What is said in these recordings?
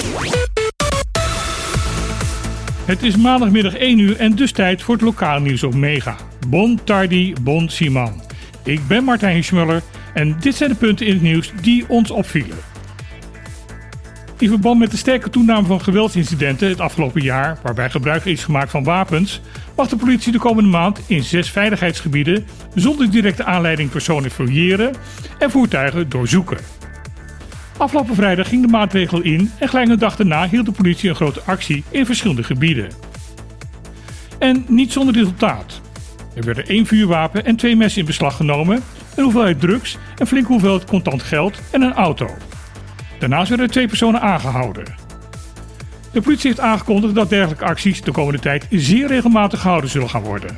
Het is maandagmiddag 1 uur en dus tijd voor het lokaal nieuws op Mega. Bon tardi, bon Simon. Ik ben Martijn Schmuller en dit zijn de punten in het nieuws die ons opvielen. In verband met de sterke toename van geweldsincidenten het afgelopen jaar, waarbij gebruik is gemaakt van wapens, mag de politie de komende maand in 6 veiligheidsgebieden zonder directe aanleiding personen fouilleren en voertuigen doorzoeken. Afgelopen vrijdag ging de maatregel in en gelijk een dag daarna hield de politie een grote actie in verschillende gebieden. En niet zonder resultaat. Er werden 1 vuurwapen en 2 messen in beslag genomen, een hoeveelheid drugs, een flinke hoeveelheid contant geld en een auto. Daarnaast werden er 2 personen aangehouden. De politie heeft aangekondigd dat dergelijke acties de komende tijd zeer regelmatig gehouden zullen gaan worden.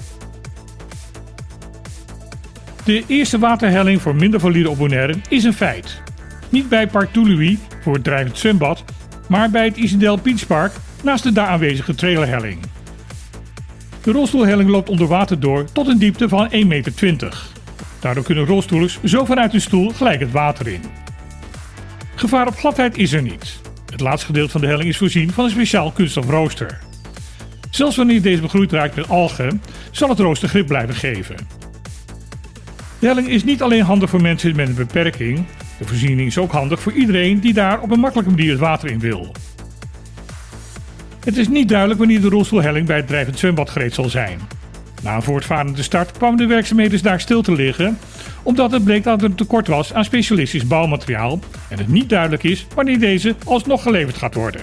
De eerste waterhelling voor minder valide op Bonaire is een feit. Niet bij Park Tului voor het drijvend zwembad, maar bij het Isendel Beach Park naast de daar aanwezige trailerhelling. De rolstoelhelling loopt onder water door tot een diepte van 1,20 meter. Daardoor kunnen rolstoelers zo vanuit hun stoel gelijk het water in. Gevaar op gladheid is er niet. Het laatste gedeelte van de helling is voorzien van een speciaal kunststof rooster. Zelfs wanneer deze begroeid raakt met algen, zal het rooster grip blijven geven. De helling is niet alleen handig voor mensen met een beperking. De voorziening is ook handig voor iedereen die daar op een makkelijke manier het water in wil. Het is niet duidelijk wanneer de rolstoelhelling bij het drijvend zwembad gereed zal zijn. Na een voortvarende start kwamen de werkzaamheden daar stil te liggen, omdat het bleek dat er een tekort was aan specialistisch bouwmateriaal en het niet duidelijk is wanneer deze alsnog geleverd gaat worden.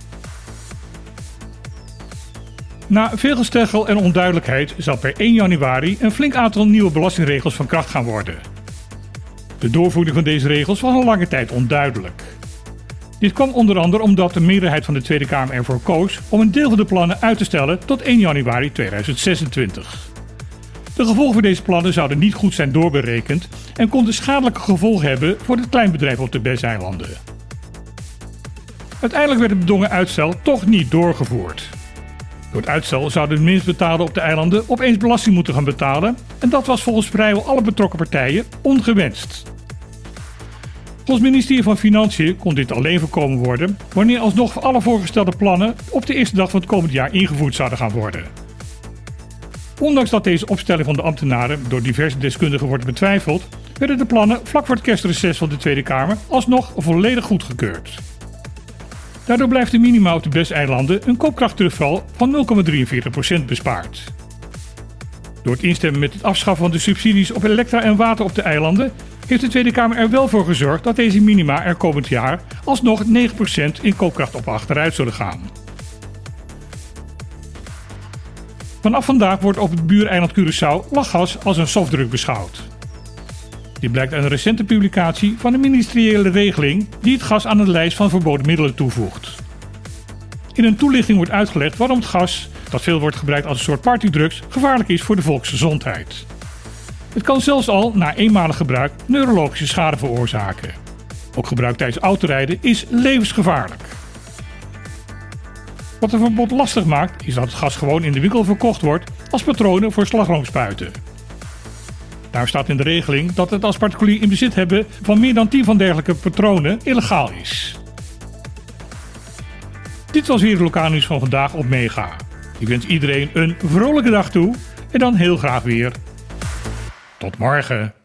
Na veel gesteggel en onduidelijkheid zal per 1 januari een flink aantal nieuwe belastingregels van kracht gaan worden. De doorvoering van deze regels was al lange tijd onduidelijk. Dit kwam onder andere omdat de meerderheid van de Tweede Kamer ervoor koos om een deel van de plannen uit te stellen tot 1 januari 2026. De gevolgen voor deze plannen zouden niet goed zijn doorberekend en konden schadelijke gevolgen hebben voor het kleinbedrijf op de BES-eilanden. Uiteindelijk werd het bedongen uitstel toch niet doorgevoerd. Door het uitstel zouden de minst betaalden op de eilanden opeens belasting moeten gaan betalen en dat was volgens vrijwel alle betrokken partijen ongewenst. Volgens het ministerie van Financiën kon dit alleen voorkomen worden wanneer alsnog alle voorgestelde plannen op de eerste dag van het komend jaar ingevoerd zouden gaan worden. Ondanks dat deze opstelling van de ambtenaren door diverse deskundigen wordt betwijfeld, werden de plannen vlak voor het kerstreces van de Tweede Kamer alsnog volledig goedgekeurd. Daardoor blijft de minima op de BES-eilanden een koopkrachtterugval van 0,43% bespaard. Door het instemmen met het afschaffen van de subsidies op elektra en water op de eilanden heeft de Tweede Kamer er wel voor gezorgd dat deze minima er komend jaar alsnog 9% in koopkracht op achteruit zullen gaan. Vanaf vandaag wordt op het buureiland Curaçao lachgas als een softdruk beschouwd. Dit blijkt uit een recente publicatie van een ministeriële regeling die het gas aan de lijst van verboden middelen toevoegt. In een toelichting wordt uitgelegd waarom het gas, dat veel wordt gebruikt als een soort partydrugs, gevaarlijk is voor de volksgezondheid. Het kan zelfs al na eenmalig gebruik neurologische schade veroorzaken. Ook gebruik tijdens autorijden is levensgevaarlijk. Wat een verbod lastig maakt, is dat het gas gewoon in de winkel verkocht wordt als patronen voor slagroomspuiten. Daar staat in de regeling dat het als particulier in bezit hebben van meer dan 10 van dergelijke patronen illegaal is. Dit was weer het lokaal nieuws van vandaag op Mega. Ik wens iedereen een vrolijke dag toe en dan heel graag weer tot morgen.